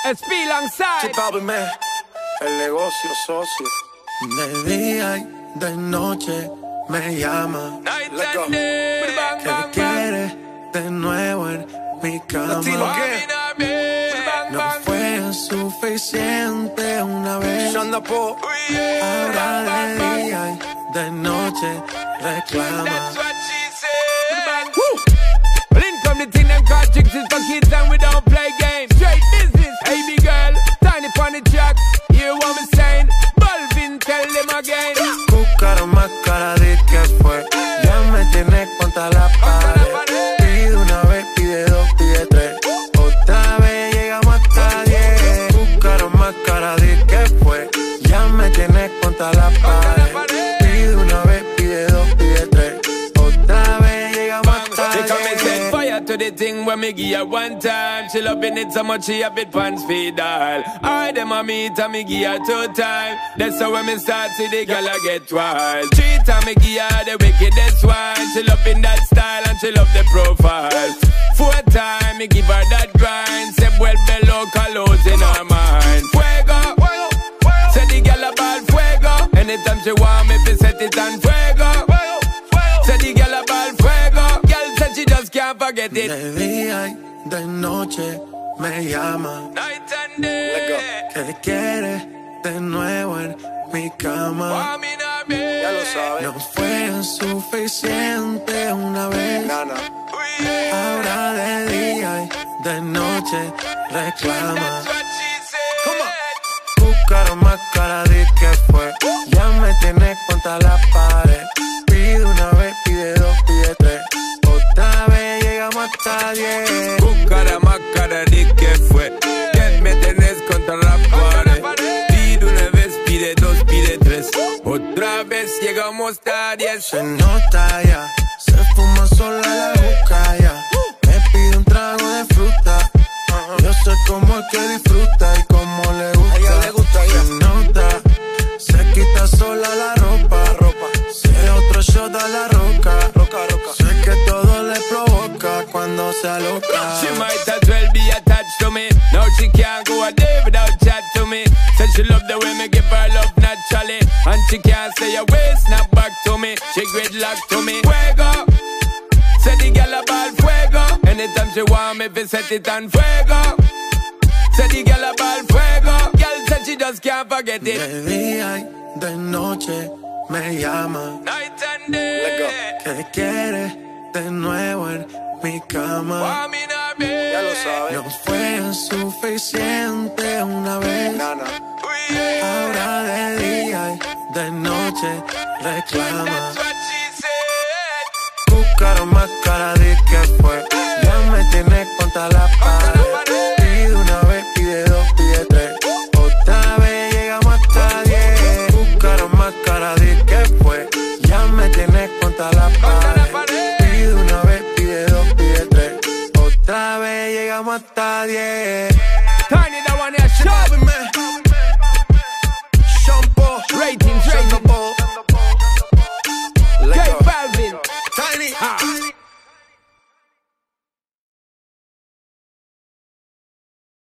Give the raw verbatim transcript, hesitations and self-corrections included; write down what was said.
Speed alongside. Chipábeme, el negocio socio. De día y de noche me llama. Night Let's go. and day. Bang, ¿Qué bang, bang. quiere de nuevo en mi cama? Latino, ¿qué? Bang, No bang. fue suficiente una vez. Shonda Po. Ahora de día y de noche reclama. That's what she said. Well, in come the thing them called tricks is for kids and we don't play games. Straight business, hey big girl, tiny pon the track. Hear what me saying? Balvin, tell them again. Buscaron más cara de que fue. Ya me tienes contra la pared. Pide una vez, pide dos, pide tres. Otra vez llegamos hasta diez. Buscaron más cara de que fue. Ya me tienes contra la pared. Pide una vez, pide dos, pide tres. Otra vez llegamos hasta They come and set diez. fire to the thing when me give her one time. She loving it so much she have it pants feed all. I them a meet and me give her two time. That's how when me start see the girl I get wild. Three time me give her the wickedest one. She loving that style and she love the profile. Four time me give her that grind. Say vuelve loca lows in her mind. Fuego, say the girl about fuego. Anytime she want me fi set it on fuego. Say the girl about fuego. Girl said she just can't forget it. De día y de noche me llama. Night and day. ¿Qué quiere de nuevo en mi cama? Want me not be. Ya lo sabes. No fue suficiente una vez. Nana. Ahora de día y de noche reclama. That's what she said. Buscaron más cara de que fue. Ya me tienes contra la pared. Pide una vez, pide dos, pide tres. Otra vez llegamos hasta diez. Buscara más cara de que fue. Que me tenés contra la pared. Pide una vez, pide dos, pide tres. Otra vez llegamos a diez. Se nota ya, se fuma sola la juca ya. Me pide un trago de fruta. Yo sé cómo es que disfruta y cómo le gusta. A ella le gusta, ya. Se nota, se quita sola la ropa. La ropa. Se otro shot a la roca. Roca, roca. Sé que todo le provoca cuando se aloca. She might as well be attached to me. Now she can't go a day without chat to me. Said she love the way me give her love naturally. And she can't stay away, snap back to me. She gridlock to me. Fuego. Say the girl about fuego. Anytime she want me, fi set it on fuego. Say the girl about fuego. Girl said she just can't forget it. De día y de noche me llama. Night and day. Let's go. ¿Qué quiere de nuevo en mi cama? Want me not be. Ya lo sabes. No fue suficiente una vez. Nana. Ahora de día y de noche reclama. That's what she said. Buscaron más cara de que fue. Ya me tienes contra la pared. Pide una vez, pide dos, pide tres. Otra vez llegamos hasta diez. Buscaron más cara de que fue. Ya me tienes contra la pared. Pide una vez, pide dos, pide tres. Otra vez llegamos hasta diez.